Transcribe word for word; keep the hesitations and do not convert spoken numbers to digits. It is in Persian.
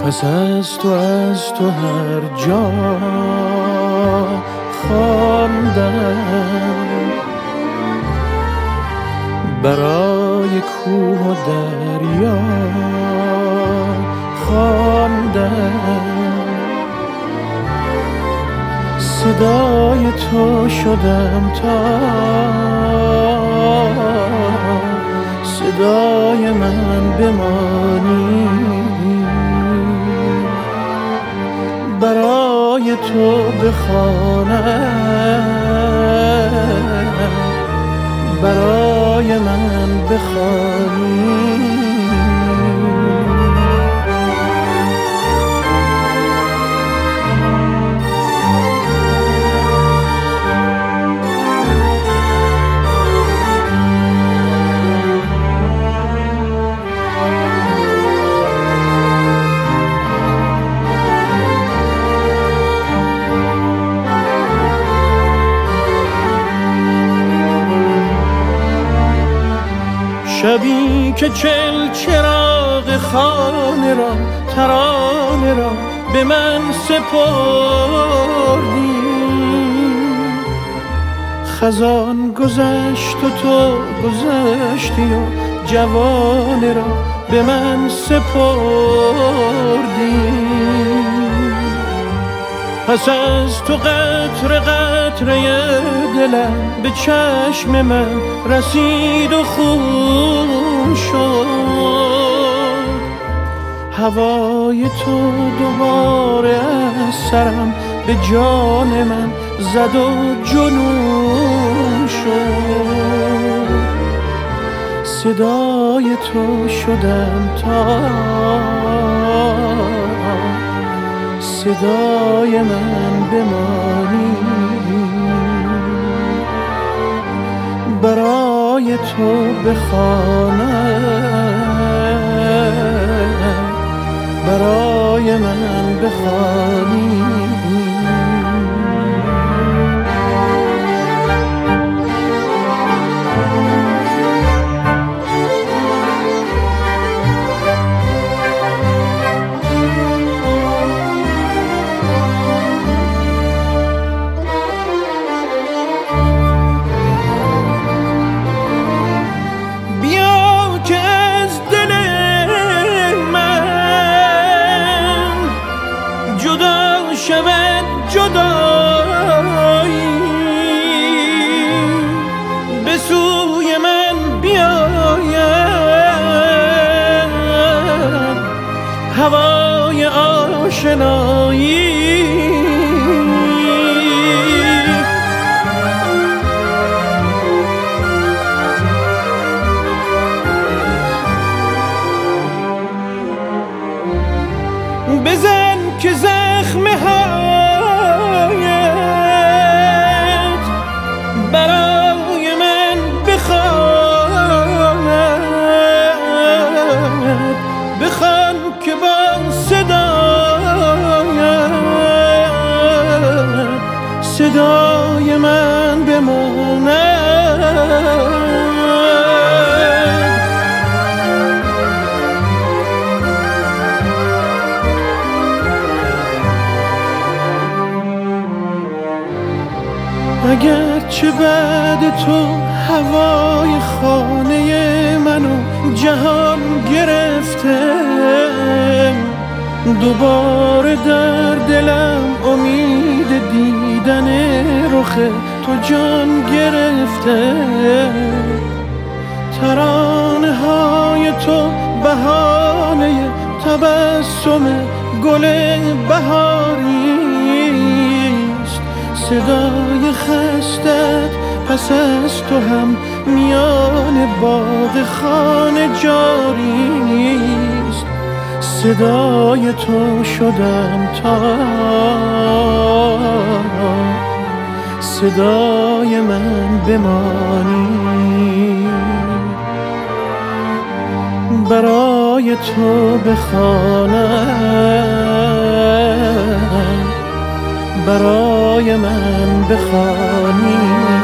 پس از تو از تو هر جا خواندم، برای کوه و دریا خواندم، صدای تو شدم تا صدای من بمانی، برای تو بخوانم، برای من بخوانی. شبی که چل چراغ خانه را ترانه را به من سپردی، خزان گذشت و تو گذشتی و جوانه را به من سپردی. پس از تو قطره قطره دلم به چشم من رسید و خون شد، هوای تو دوباره از سرم به جان من زد و جنون شد. صدای تو شدم تا صدای من بمانی، برای تو بخوانم، برای من بخوانی. شود جدایی به سوی من بیاید هوای آشنایی، بزن که زخم هایت برای من بخواند، بخوان که با صدایت صدای من بماند. اگرچه بعد تو هوای خانه منو جهان گرفته، دوباره در دلم امید دیدن رخ تو جان گرفته. ترانه های تو بهانه تبسم گل بهاری، صدای خستت پس از تو هم میان باغ خانه جاری است. صدای تو شدم تا صدای من بمانی، برای تو بخوانم، برای من بخوانی.